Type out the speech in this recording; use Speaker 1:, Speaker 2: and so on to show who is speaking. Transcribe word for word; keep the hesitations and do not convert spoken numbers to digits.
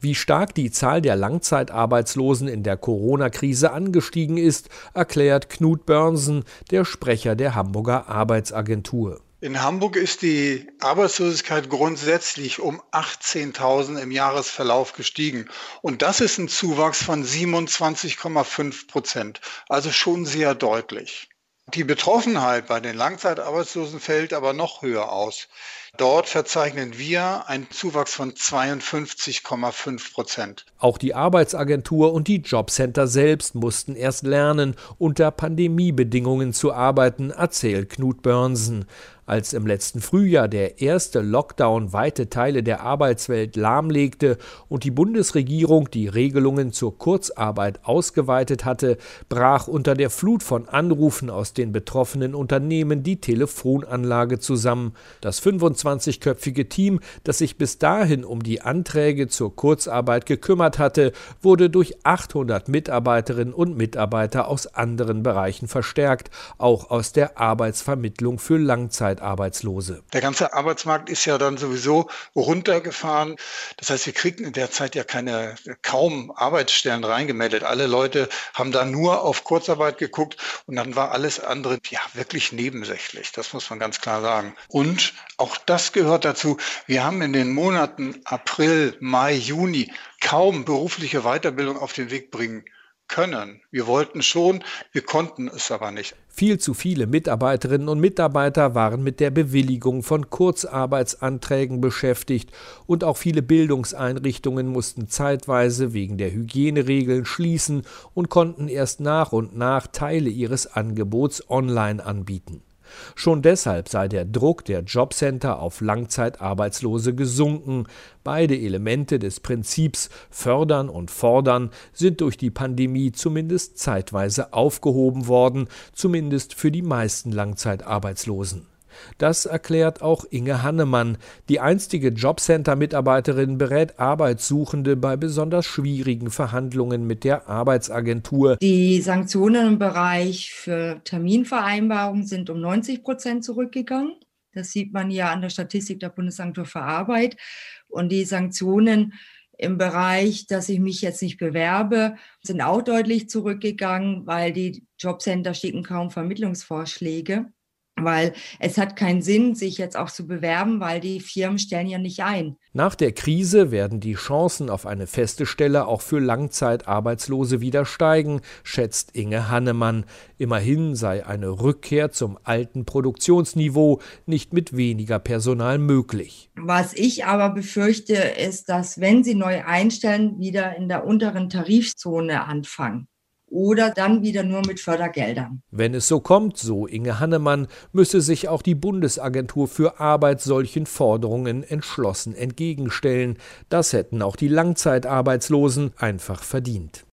Speaker 1: Wie stark die Zahl der Langzeitarbeitslosen in der Corona-Krise angestiegen ist, erklärt Knut Börnsen, der Sprecher der Hamburger Arbeitsagentur.
Speaker 2: In Hamburg ist die Arbeitslosigkeit grundsätzlich um achtzehntausend im Jahresverlauf gestiegen. Und das ist ein Zuwachs von siebenundzwanzig Komma fünf Prozent, also schon sehr deutlich. Die Betroffenheit bei den Langzeitarbeitslosen fällt aber noch höher aus. Dort verzeichnen wir einen Zuwachs von zweiundfünfzig Komma fünf Prozent.
Speaker 1: Auch die Arbeitsagentur und die Jobcenter selbst mussten erst lernen, unter Pandemiebedingungen zu arbeiten, erzählt Knut Börnsen. Als im letzten Frühjahr der erste Lockdown weite Teile der Arbeitswelt lahmlegte und die Bundesregierung die Regelungen zur Kurzarbeit ausgeweitet hatte, brach unter der Flut von Anrufen aus den betroffenen Unternehmen die Telefonanlage zusammen. Das fünfundzwanzigköpfige Team, das sich bis dahin um die Anträge zur Kurzarbeit gekümmert hatte, wurde durch achthundert Mitarbeiterinnen und Mitarbeiter aus anderen Bereichen verstärkt, auch aus der Arbeitsvermittlung für Langzeitarbeitslose.
Speaker 2: Der ganze Arbeitsmarkt ist ja dann sowieso runtergefahren. Das heißt, wir kriegten in der Zeit ja keine, kaum Arbeitsstellen reingemeldet. Alle Leute haben da nur auf Kurzarbeit geguckt und dann war alles andere ja wirklich nebensächlich. Das muss man ganz klar sagen. Und auch das gehört dazu. Wir haben in den Monaten April, Mai, Juni kaum berufliche Weiterbildung auf den Weg bringen können. Wir wollten schon, wir konnten es aber nicht.
Speaker 1: Viel zu viele Mitarbeiterinnen und Mitarbeiter waren mit der Bewilligung von Kurzarbeitsanträgen beschäftigt und auch viele Bildungseinrichtungen mussten zeitweise wegen der Hygieneregeln schließen und konnten erst nach und nach Teile ihres Angebots online anbieten. Schon deshalb sei der Druck der Jobcenter auf Langzeitarbeitslose gesunken. Beide Elemente des Prinzips Fördern und Fordern sind durch die Pandemie zumindest zeitweise aufgehoben worden, zumindest für die meisten Langzeitarbeitslosen. Das erklärt auch Inge Hannemann. Die einstige Jobcenter-Mitarbeiterin berät Arbeitssuchende bei besonders schwierigen Verhandlungen mit der Arbeitsagentur.
Speaker 3: Die Sanktionen im Bereich für Terminvereinbarungen sind um neunzig Prozent zurückgegangen. Das sieht man ja an der Statistik der Bundesagentur für Arbeit. Und die Sanktionen im Bereich, dass ich mich jetzt nicht bewerbe, sind auch deutlich zurückgegangen, weil die Jobcenter schicken kaum Vermittlungsvorschläge. Weil es hat keinen Sinn, sich jetzt auch zu bewerben, weil die Firmen stellen ja nicht ein.
Speaker 1: Nach der Krise werden die Chancen auf eine feste Stelle auch für Langzeitarbeitslose wieder steigen, schätzt Inge Hannemann. Immerhin sei eine Rückkehr zum alten Produktionsniveau nicht mit weniger Personal möglich.
Speaker 3: Was ich aber befürchte, ist, dass, wenn sie neu einstellen, wieder in der unteren Tarifzone anfangen. Oder dann wieder nur mit Fördergeldern.
Speaker 1: Wenn es so kommt, so Inge Hannemann, müsse sich auch die Bundesagentur für Arbeit solchen Forderungen entschlossen entgegenstellen. Das hätten auch die Langzeitarbeitslosen einfach verdient.